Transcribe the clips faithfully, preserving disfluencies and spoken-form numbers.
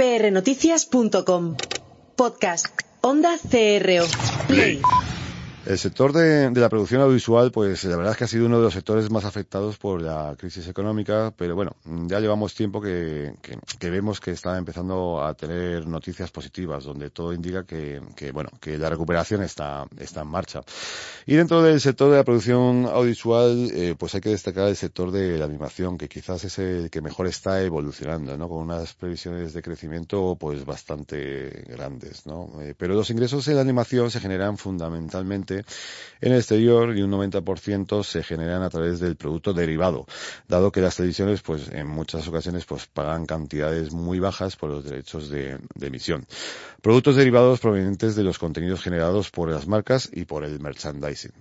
p r noticias punto com. Podcast. Onda C R O. Play. El sector de, de la producción audiovisual, pues la verdad es que ha sido uno de los sectores más afectados por la crisis económica, pero bueno, ya llevamos tiempo que, que, que vemos que está empezando a tener noticias positivas, donde todo indica que, que bueno, que la recuperación está, está en marcha. Y dentro del sector de la producción audiovisual, eh, pues hay que destacar el sector de la animación, que quizás es el que mejor está evolucionando, ¿no? Con unas previsiones de crecimiento, pues bastante grandes, ¿no? Eh, pero los ingresos en la animación se generan fundamentalmente en el exterior y un noventa por ciento se generan a través del producto derivado, dado que las televisiones pues en muchas ocasiones pues pagan cantidades muy bajas por los derechos de, de emisión. Productos derivados provenientes de los contenidos generados por las marcas y por el merchandising.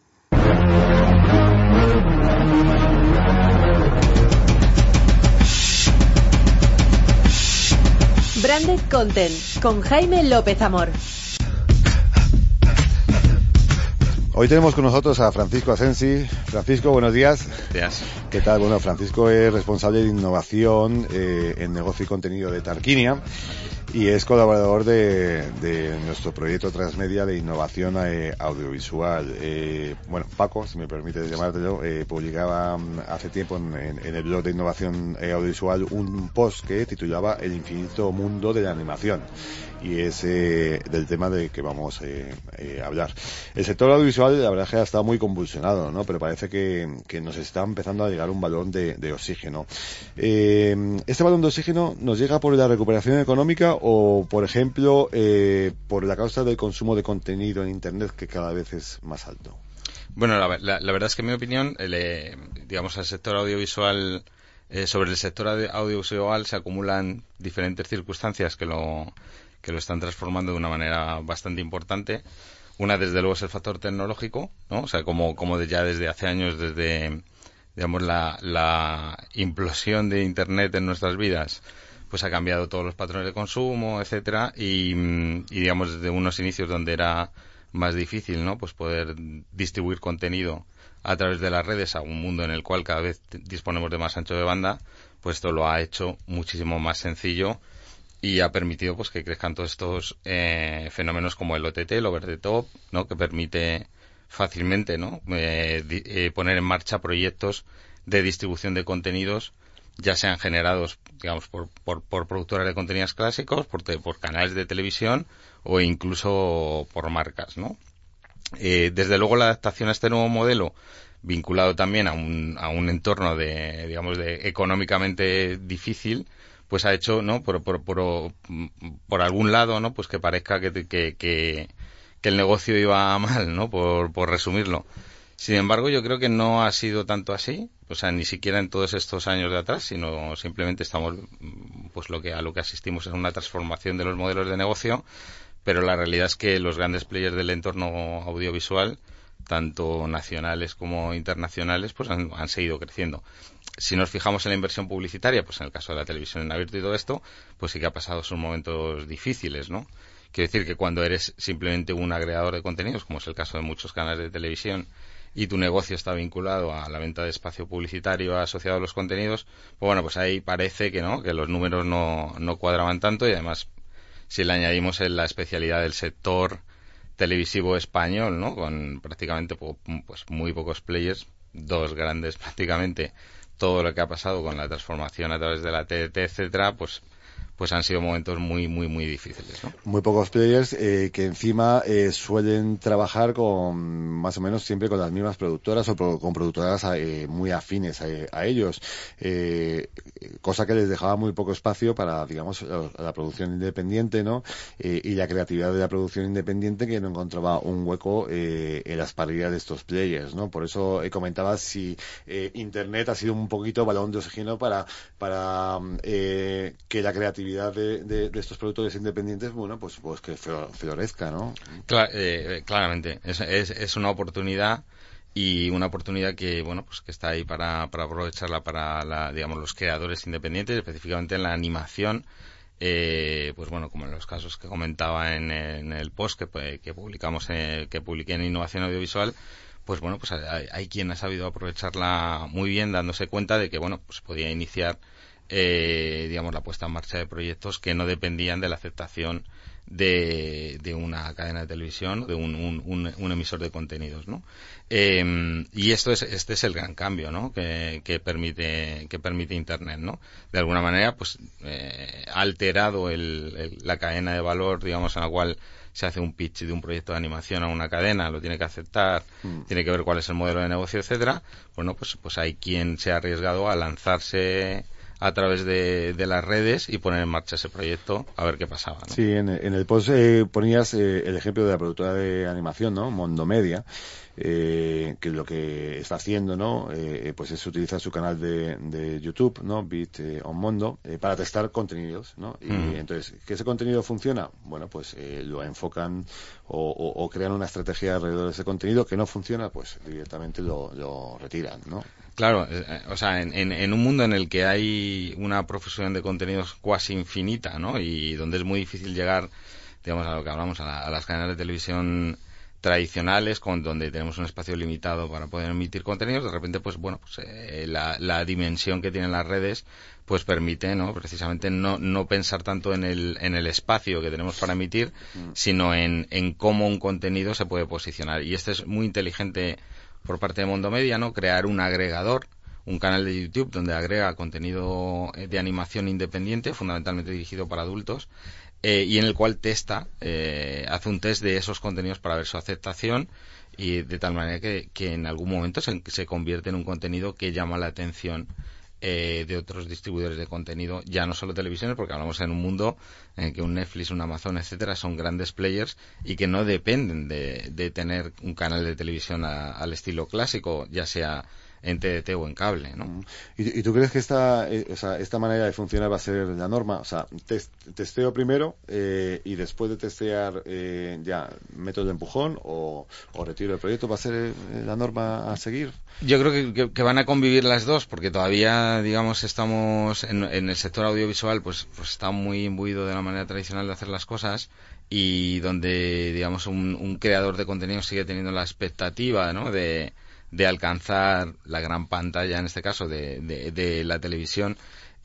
Branded Content con Jaime López Amor. Hoy tenemos con nosotros a Francisco Asensi. Francisco, buenos días. Buenos días. ¿Qué tal? Bueno, Francisco es responsable de innovación eh, en negocio y contenido de Tarquinia y es colaborador de, de nuestro proyecto Transmedia de innovación eh, audiovisual. Eh, bueno, Paco, si me permite llamártelo, eh, publicaba hace tiempo en, en, en el blog de innovación eh, audiovisual un post que titulaba El infinito mundo de la animación. Y es eh, del tema de que vamos eh, eh, a hablar. El sector audiovisual, la verdad es que ha estado muy convulsionado, ¿no? Pero parece que, que nos está empezando a llegar un balón de, de oxígeno. Eh, ¿Este balón de oxígeno nos llega por la recuperación económica o, por ejemplo, eh, por la causa del consumo de contenido en Internet, que cada vez es más alto? Bueno, la, la, la verdad es que en mi opinión, el, eh, digamos, el sector audiovisual, eh, sobre el sector audiovisual se acumulan diferentes circunstancias que lo que lo están transformando de una manera bastante importante. Una, desde luego, es el factor tecnológico, ¿no? O sea, como, como de ya desde hace años, desde, digamos, la, la implosión de Internet en nuestras vidas, pues ha cambiado todos los patrones de consumo, etcétera, y, y digamos, desde unos inicios donde era más difícil, ¿no? Pues poder distribuir contenido a través de las redes a un mundo en el cual cada vez disponemos de más ancho de banda, pues esto lo ha hecho muchísimo más sencillo y ha permitido pues que crezcan todos estos eh, fenómenos como el O T T, el over the top, ¿no? Que permite fácilmente, ¿no? Eh, di, eh, poner en marcha proyectos de distribución de contenidos, ya sean generados, digamos, por, por, por productoras de contenidos clásicos, por, te, por canales de televisión o incluso por marcas, ¿no? Eh, desde luego la adaptación a este nuevo modelo, vinculado también a un, a un entorno de, digamos, de económicamente difícil, pues ha hecho, ¿no? Por, por, por, por algún lado, ¿no? Pues que parezca que, que, que, que el negocio iba mal, ¿no? Por, por resumirlo. Sin embargo, yo creo que no ha sido tanto así, o sea, ni siquiera en todos estos años de atrás, sino simplemente estamos, pues lo que, a lo que asistimos es una transformación de los modelos de negocio, pero la realidad es que los grandes players del entorno audiovisual, tanto nacionales como internacionales, pues han, han seguido creciendo. Si nos fijamos en la inversión publicitaria, pues en el caso de la televisión en abierto y todo esto, pues sí que ha pasado sus momentos difíciles, ¿no? Quiero decir que cuando eres simplemente un agregador de contenidos, como es el caso de muchos canales de televisión, y tu negocio está vinculado a la venta de espacio publicitario asociado a los contenidos, pues bueno, pues ahí parece que no, que los números no, no cuadraban tanto, y además, si le añadimos en la especialidad del sector televisivo español, ¿no? Con prácticamente pues muy pocos players, dos grandes prácticamente, todo lo que ha pasado con la transformación a través de la T D T, etcétera, pues pues han sido momentos muy, muy, muy difíciles, ¿no? Muy pocos players eh, que encima eh, suelen trabajar con, más o menos siempre con las mismas productoras o pro, con productoras eh, muy afines a, a ellos, eh, cosa que les dejaba muy poco espacio para, digamos, la, la producción independiente, ¿no? Eh, y la creatividad de la producción independiente, que no encontraba un hueco eh, en las parrillas de estos players, ¿no? Por eso eh, comentaba si eh, Internet ha sido un poquito balón de oxígeno para, para eh, que la creatividad De, de, de estos productores independientes, bueno, pues pues que florezca, ¿no? Clar, eh, claramente, es, es, es una oportunidad, y una oportunidad que, bueno, pues que está ahí para, para aprovecharla para, la, digamos, los creadores independientes, específicamente en la animación, eh, pues bueno, como en los casos que comentaba en, en el post que, que publicamos, eh, que publiqué en Innovación Audiovisual, pues bueno, pues hay, hay quien ha sabido aprovecharla muy bien, dándose cuenta de que, bueno, pues podía iniciar eh, digamos, la puesta en marcha de proyectos que no dependían de la aceptación de, de una cadena de televisión, de un, un, un, un emisor de contenidos, ¿no? Eh, y esto es, este es el gran cambio, ¿no? Que, que permite, que permite Internet, ¿no? De alguna manera, pues, eh, ha alterado el, el, la cadena de valor, digamos, en la cual se hace un pitch de un proyecto de animación a una cadena, lo tiene que aceptar, mm. tiene que ver cuál es el modelo de negocio, etcétera. Bueno, pues, pues hay quien se ha arriesgado a lanzarse a través de, de las redes y poner en marcha ese proyecto a ver qué pasaba, ¿no? Sí, en, en el post eh, ponías eh, el ejemplo de la productora de animación, ¿no? Mondo Media, eh, que lo que está haciendo, ¿no? Eh, pues es utilizar su canal de, de YouTube, ¿no? Bit eh, on Mondo, eh, para testar contenidos, ¿no? Y mm. entonces, ¿que ese contenido funciona? Bueno, pues eh, lo enfocan o, o, o crean una estrategia alrededor de ese contenido. Que no funciona, pues directamente lo, lo retiran, ¿no? Claro, eh, o sea, en, en, en un mundo en el que hay una profusión de contenidos cuasi infinita, ¿no? Y donde es muy difícil llegar, digamos, a lo que hablamos, a, la, a las cadenas de televisión tradicionales, con donde tenemos un espacio limitado para poder emitir contenidos, de repente, pues bueno, pues eh, la, la dimensión que tienen las redes, pues permite, ¿no? Precisamente no, no pensar tanto en el, en el espacio que tenemos para emitir, mm. sino en, en cómo un contenido se puede posicionar. Y este es muy inteligente por parte de Mondo Media, ¿no? Crear un agregador, un canal de YouTube donde agrega contenido de animación independiente, fundamentalmente dirigido para adultos, eh, y en el cual testa, eh, hace un test de esos contenidos para ver su aceptación, y de tal manera que, que en algún momento se, se convierte en un contenido que llama la atención eh, de otros distribuidores de contenido, ya no solo televisiones, porque hablamos en un mundo en que un Netflix, un Amazon, etcétera, son grandes players y que no dependen de, de tener un canal de televisión a, al estilo clásico, ya sea en T D T o en cable, ¿no? ¿Y, y tú crees que esta, eh, o sea, esta manera de funcionar va a ser la norma? O sea, test, testeo primero eh, y después de testear eh, ya método de empujón o, o retiro del proyecto, ¿va a ser eh, la norma a seguir? Yo creo que, que, que van a convivir las dos, porque todavía, digamos, estamos en, en el sector audiovisual, pues, pues está muy imbuido de la manera tradicional de hacer las cosas, y donde, digamos, un, un creador de contenido sigue teniendo la expectativa, ¿no?, de de alcanzar la gran pantalla, en este caso de, de, de la televisión,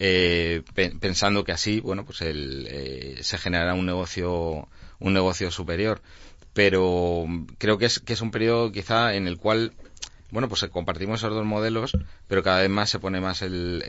eh, pe- pensando que así, bueno, pues el, eh, se generará un negocio un negocio superior. Pero creo que es que es un periodo quizá en el cual, bueno, pues compartimos esos dos modelos, pero cada vez más se pone más el,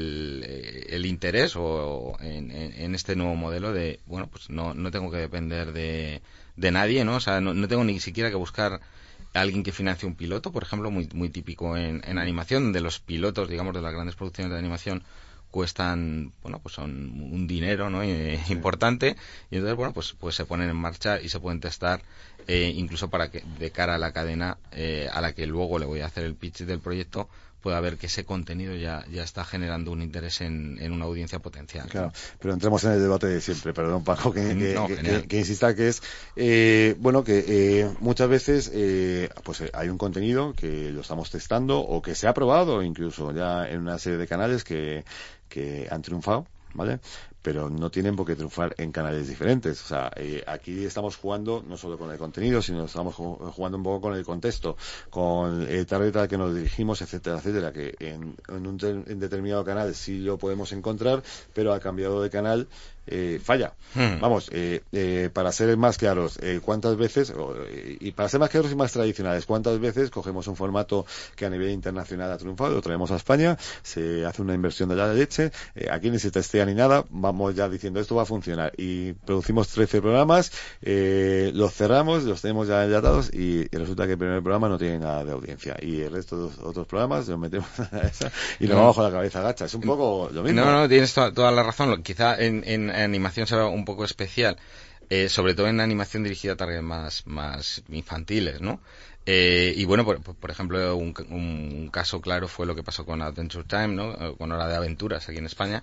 el, el interés o en, en, en este nuevo modelo de, bueno, pues no, no tengo que depender de, de nadie, ¿no? O sea, no, no tengo ni siquiera que buscar alguien que financie un piloto, por ejemplo, muy muy típico en, en animación, donde los pilotos, digamos, de las grandes producciones de animación cuestan, bueno, pues son un dinero, ¿no?, eh, importante, y entonces, bueno, pues pues se ponen en marcha y se pueden testar, eh, incluso para que de cara a la cadena eh, a la que luego le voy a hacer el pitch del proyecto, pueda ver que ese contenido ya ya está generando un interés en, en una audiencia potencial. Claro, pero entremos en el debate de siempre, perdón, Paco, que, que, no, que, que, que insista, que es, eh, bueno, que eh, muchas veces eh, pues eh, hay un contenido que lo estamos testando o que se ha probado incluso ya en una serie de canales que, que han triunfado, ¿vale? Pero no tienen por qué triunfar en canales diferentes. O sea, eh, aquí estamos jugando no solo con el contenido, sino estamos jugando un poco con el contexto, con el target al que nos dirigimos, etcétera, etcétera, que en, en un ter, en determinado canal sí lo podemos encontrar, pero ha cambiado de canal, eh, falla. Hmm. Vamos, eh, eh, para ser más claros, eh, ¿cuántas veces, o, eh, y para ser más claros y más tradicionales, cuántas veces cogemos un formato que a nivel internacional ha triunfado, lo traemos a España, se hace una inversión de la leche, eh, aquí ni se testea ni nada, vamos ya diciendo esto va a funcionar, y producimos trece programas, eh, los cerramos, los tenemos ya enlatados, y, y resulta que el primer programa no tiene nada de audiencia, y el resto de los otros programas los metemos a esa y nos no. vamos con la cabeza gacha. Es un poco lo mismo. No, no, tienes to- toda la razón. Quizá en, en animación será un poco especial, eh, sobre todo en animación dirigida a targets más, más infantiles, ¿no? Eh, y bueno, por, por ejemplo, un, un caso claro fue lo que pasó con Adventure Time, ¿no?, con Hora de Aventuras aquí en España,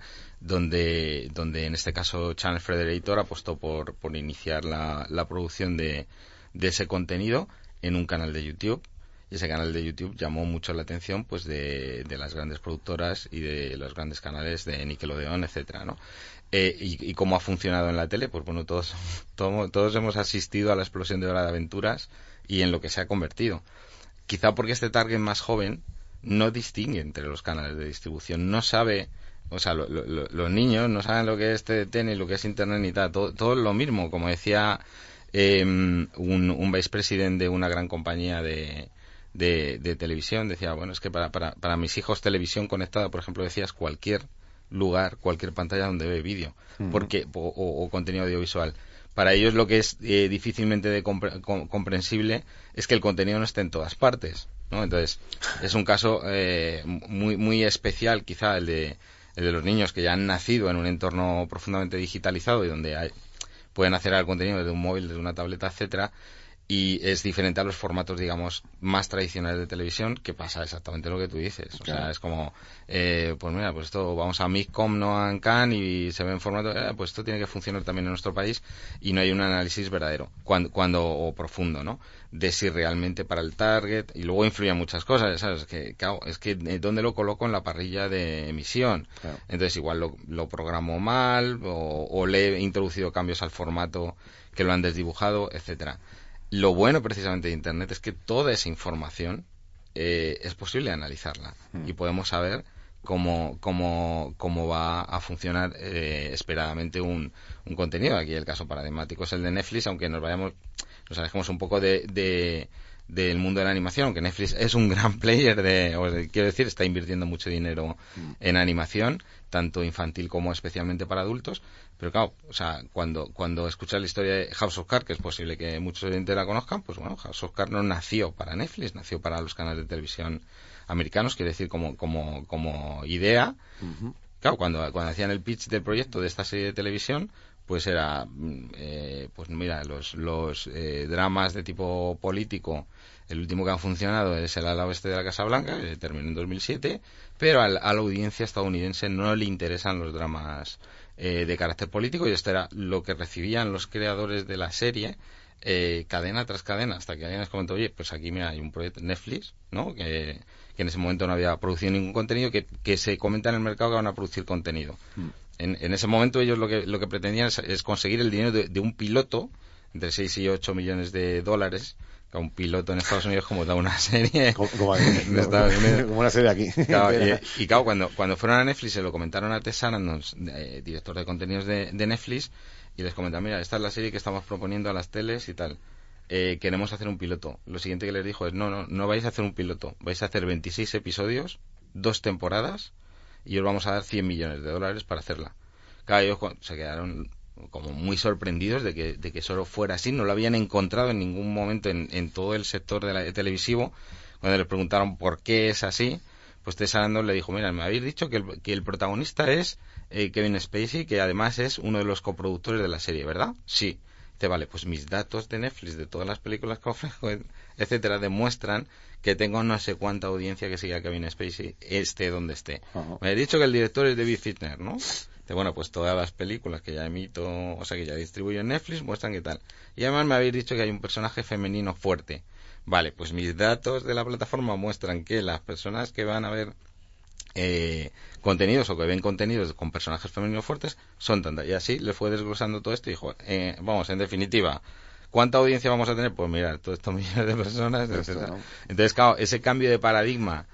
donde, donde en este caso Channel Frederator apostó por, por iniciar la, la producción de, de ese contenido en un canal de YouTube. Y ese canal de YouTube llamó mucho la atención, pues, de, de las grandes productoras y de los grandes canales de Nickelodeon, etcétera, ¿no? Eh, y, y cómo ha funcionado en la tele, pues bueno, todos, todos, todos hemos asistido a la explosión de Hora de Aventuras y en lo que se ha convertido. Quizá porque este target más joven no distingue entre los canales de distribución, no sabe o sea, lo, lo, los niños no saben lo que es T D T ni lo que es Internet ni tal, todo, todo es lo mismo, como decía eh, un, un vicepresidente de una gran compañía de, de, de televisión, decía, bueno, es que para, para, para mis hijos televisión conectada, por ejemplo, decías cualquier lugar, cualquier pantalla donde ve vídeo, uh-huh. porque o, o, o contenido audiovisual. Para ellos lo que es eh, difícilmente de compre- com- comprensible es que el contenido no esté en todas partes, ¿no? Entonces, es un caso eh, muy muy especial, quizá el de el de los niños que ya han nacido en un entorno profundamente digitalizado y donde hay, pueden acceder al contenido desde un móvil, desde una tableta, etcétera, y es diferente a los formatos, digamos, más tradicionales de televisión, que pasa exactamente lo que tú dices. O claro. sea, es como, eh, pues mira, pues esto, vamos a Micom, no a Cannes, y se ve en formato, eh, pues esto tiene que funcionar también en nuestro país, y no hay un análisis verdadero, cuando, cuando o profundo, ¿no? De si realmente para el target, y luego influyen muchas cosas, ¿sabes? Que, claro, es que, ¿dónde lo coloco en la parrilla de emisión? Claro. Entonces, igual lo, lo programo mal, o, o le he introducido cambios al formato que lo han desdibujado, etcétera. Lo bueno precisamente de Internet es que toda esa información eh, es posible analizarla mm. y podemos saber cómo, cómo, cómo va a funcionar eh, esperadamente un, un contenido. Aquí el caso paradigmático es el de Netflix, aunque nos vayamos, nos alejemos un poco de, de, del mundo de la animación, aunque Netflix es un gran player de, o sea, quiero decir, está invirtiendo mucho dinero mm. en animación, tanto infantil como especialmente para adultos. Pero claro, o sea, cuando, cuando escuchas la historia de House of Cards, que es posible que muchos oyentes la conozcan, pues bueno, House of Cards no nació para Netflix, nació para los canales de televisión americanos, quiere decir, como, como, como idea. Uh-huh. Claro, cuando, cuando hacían el pitch del proyecto de esta serie de televisión, pues era, eh, pues mira, los, los eh, dramas de tipo político, el último que han funcionado es el ala oeste de la Casa Blanca, que terminó en dos mil siete, pero al, a la audiencia estadounidense no le interesan los dramas eh, de carácter político, y esto era lo que recibían los creadores de la serie, eh, cadena tras cadena, hasta que alguien les comentó, oye, pues aquí mira, hay un proyecto Netflix, ¿no? Que, que en ese momento no había producido ningún contenido, que, que se comenta en el mercado que van a producir contenido. Mm. En, en ese momento ellos lo que, lo que pretendían es, es conseguir el dinero de, de un piloto, entre seis y ocho millones de dólares, que a un piloto en Estados Unidos como da una serie como, como, aquí, en Estados Unidos. Como una serie aquí. Claro, y, y claro, cuando, cuando fueron a Netflix se lo comentaron a Ted Sarandos, eh, director de contenidos de, de Netflix, y les comentaron, mira, esta es la serie que estamos proponiendo a las teles y tal. Eh, queremos hacer un piloto. Lo siguiente que les dijo es, no, no, no vais a hacer un piloto, vais a hacer veintiséis episodios, dos temporadas, y os vamos a dar cien millones de dólares para hacerla. Claro, ellos se quedaron como muy sorprendidos de que, de que solo fuera así, no lo habían encontrado en ningún momento en, en todo el sector de la, de televisivo. Cuando les preguntaron por qué es así, pues Ted Sarandos le dijo, mira, me habéis dicho que el, que el protagonista es eh, Kevin Spacey, que además es uno de los coproductores de la serie, ¿verdad? Sí. Dice, vale, pues mis datos de Netflix, de todas las películas que ofrezco, etcétera, demuestran que tengo no sé cuánta audiencia que sigue a Kevin Spacey, esté donde esté. Uh-huh. Me habéis dicho que el director es David Fincher, ¿no? Dice, bueno, pues todas las películas que ya emito, o sea, que ya distribuyo en Netflix, muestran qué tal. Y además me habéis dicho que hay un personaje femenino fuerte. Vale, pues mis datos de la plataforma muestran que las personas que van a ver eh, contenidos o que ven contenidos con personajes femeninos fuertes son tantas. Y así le fue desglosando todo esto y dijo, eh, vamos, en definitiva, ¿cuánta audiencia vamos a tener? Pues mira, todos estos millones de personas. Esto, ¿no? Entonces, claro, ese cambio de paradigma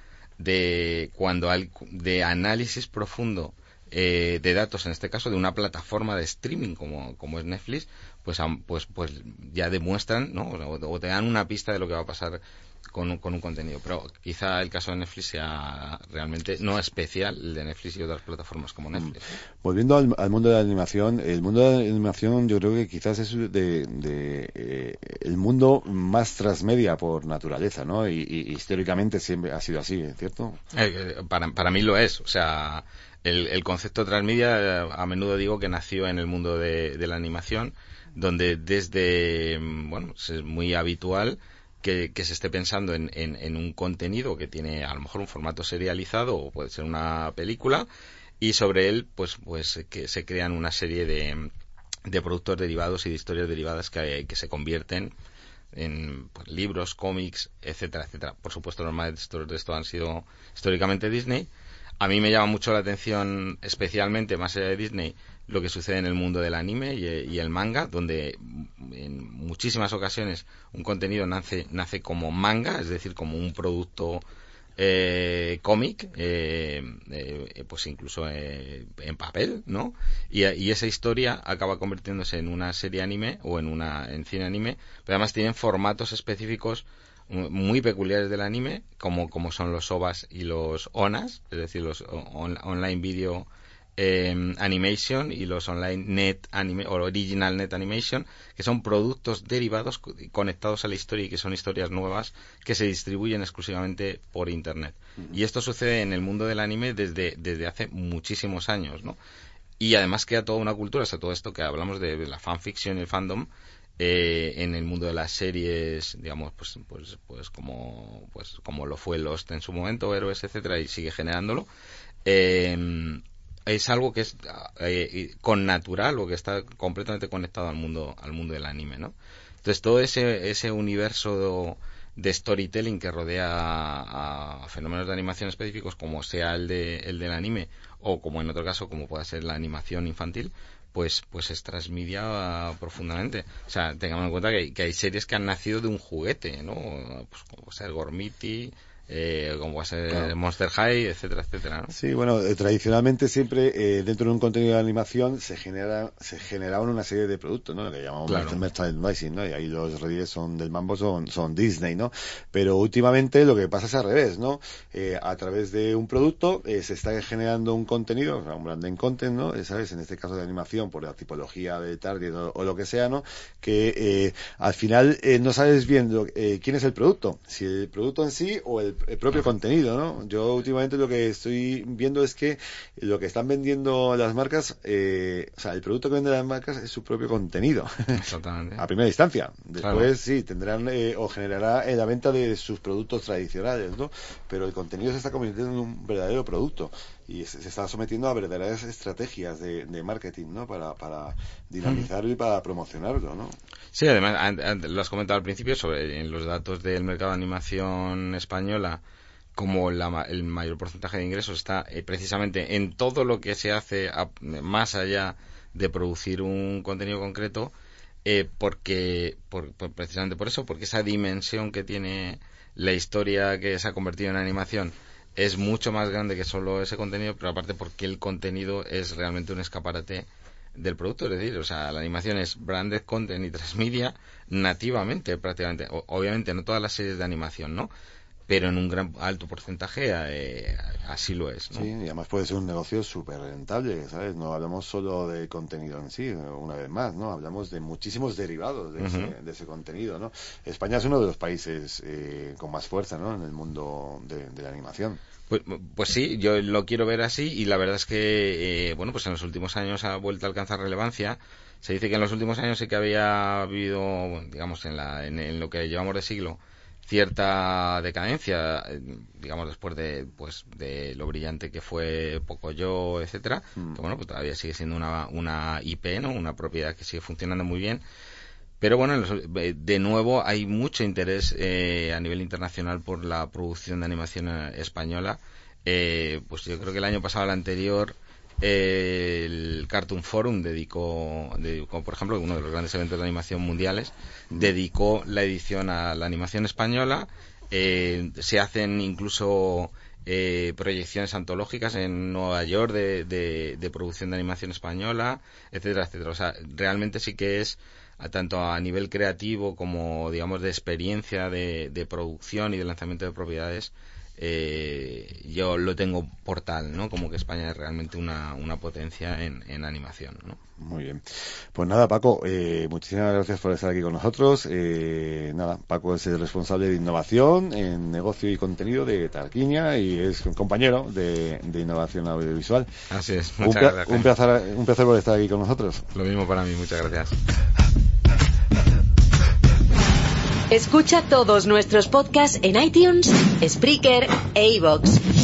de cuando hay, de análisis profundo eh, de datos, en este caso de una plataforma de streaming como, como es Netflix, pues, pues, pues ya demuestran, ¿no? O, o te dan una pista de lo que va a pasar con un, con un contenido. Pero quizá el caso de Netflix sea realmente no especial, el de Netflix y otras plataformas como Netflix. Volviendo al, al mundo de la animación, el mundo de la animación yo creo que quizás es de, de eh, el mundo más transmedia por naturaleza, ¿no? Y, y históricamente siempre ha sido así, ¿cierto? Eh, para, para mí lo es, o sea, el, el concepto de transmedia a menudo digo que nació en el mundo de, de la animación, donde desde, bueno, es muy habitual Que, que se esté pensando en, en, en un contenido que tiene a lo mejor un formato serializado o puede ser una película, y sobre él pues pues que se crean una serie de, de productos derivados y de historias derivadas que, que se convierten en pues, libros, cómics, etcétera, etcétera. Por supuesto, los maestros de esto han sido históricamente Disney. A mí me llama mucho la atención, especialmente más allá de Disney, lo que sucede en el mundo del anime y, y el manga, donde en muchísimas ocasiones un contenido nace nace como manga, es decir, como un producto eh, cómic, eh, eh, pues incluso eh, en papel, ¿no? Y, y esa historia acaba convirtiéndose en una serie anime o en una en cine anime, pero además tienen formatos específicos muy peculiares del anime, como, como son los O V As y los O N As, es decir, los on, Online Video eh, Animation y los Online Net Anime, o Original Net Animation, que son productos derivados conectados a la historia y que son historias nuevas que se distribuyen exclusivamente por Internet. Uh-huh. Y esto sucede en el mundo del anime desde, desde hace muchísimos años, ¿no? Y además queda toda una cultura, o sea, todo esto que hablamos de la fanfiction y el fandom, Eh, en el mundo de las series, digamos, pues pues pues como pues como lo fue Lost en su momento, Héroes, etcétera, y sigue generándolo. Eh, es algo que es eh, con natural o que está completamente conectado al mundo al mundo del anime, ¿no? Entonces todo ese ese universo de storytelling que rodea a, a fenómenos de animación específicos, como sea el de el del anime o como en otro caso como pueda ser la animación infantil, pues pues es transmedia profundamente. O sea, tengamos en cuenta que, que hay series que han nacido de un juguete, ¿no? Pues como va a ser Gormiti, eh, como va a ser claro. Monster High, etcétera, etcétera, ¿no? Sí, bueno, eh, tradicionalmente siempre eh, dentro de un contenido de animación se genera se generaban una serie de productos, ¿no? Que llamamos claro. merchandising, ¿no? Y ahí los reyes son del mambo son son Disney, ¿no? Pero últimamente lo que pasa es al revés, ¿no? Eh, a través de un producto eh, se está generando un contenido, o sea, un branding content, ¿no? Eh, ¿Sabes? En este caso de animación, por la tipología de target o, o lo que sea, ¿no? Que eh, al final eh, no sabes bien lo, eh, quién es el producto, si el producto en sí o el el propio contenido, ¿no? Yo últimamente lo que estoy viendo es que lo que están vendiendo las marcas, eh, o sea, el producto que venden las marcas es su propio contenido. Exactamente. A primera instancia. Después claro. sí, tendrán eh, o generará eh, la venta de sus productos tradicionales, ¿no? Pero el contenido se está convirtiendo en un verdadero producto y se, se está sometiendo a verdaderas estrategias de, de marketing, ¿no? Para, para dinamizarlo mm. y para promocionarlo, ¿no? Sí, además, lo has comentado al principio sobre en los datos del mercado de animación española, como la, el mayor porcentaje de ingresos está eh, precisamente en todo lo que se hace a, más allá de producir un contenido concreto, eh, porque por, por, precisamente por eso, porque esa dimensión que tiene la historia que se ha convertido en animación es mucho más grande que solo ese contenido, pero aparte porque el contenido es realmente un escaparate del producto, es decir, o sea, la animación es branded content y transmedia nativamente prácticamente, o, obviamente no todas las series de animación, ¿no? Pero en un gran alto porcentaje eh, así lo es, ¿no? Sí, y además puede ser un negocio súper rentable, ¿sabes? No hablamos solo de contenido en sí, una vez más, ¿no? Hablamos de muchísimos derivados de, uh-huh. ese, de ese contenido, ¿no? España es uno de los países eh, con más fuerza, ¿no? En el mundo de, de la animación. Pues, pues sí, yo lo quiero ver así y la verdad es que, eh, bueno, pues en los últimos años ha vuelto a alcanzar relevancia. Se dice que en los últimos años sí que había habido, digamos, en, la, en, en lo que llevamos de siglo, cierta decadencia, digamos, después de pues de lo brillante que fue Pocoyo, etcétera, mm. que bueno, pues todavía sigue siendo una, una I P, ¿no? Una propiedad que sigue funcionando muy bien. Pero bueno, de nuevo hay mucho interés eh, a nivel internacional por la producción de animación española. Eh, pues yo creo que el año pasado, el anterior, eh, el Cartoon Forum dedicó, dedicó, por ejemplo, uno de los grandes eventos de animación mundiales, dedicó la edición a la animación española. Eh, se hacen incluso eh, proyecciones antológicas en Nueva York de, de, de producción de animación española, etcétera, etcétera. O sea, realmente sí que es a tanto a nivel creativo como, digamos, de experiencia de, de producción y de lanzamiento de propiedades, eh, yo lo tengo por tal, ¿no? Como que España es realmente una, una potencia en, en animación, ¿no? Muy bien. Pues nada, Paco, eh, muchísimas gracias por estar aquí con nosotros. Eh, nada, Paco es el responsable de innovación en negocio y contenido de Tarquinia y es un compañero de, de innovación audiovisual. Así es, muchas un, pra- gracias. Un placer, un placer por estar aquí con nosotros. Lo mismo para mí, muchas gracias. Escucha todos nuestros podcasts en iTunes, Spreaker e iVoox.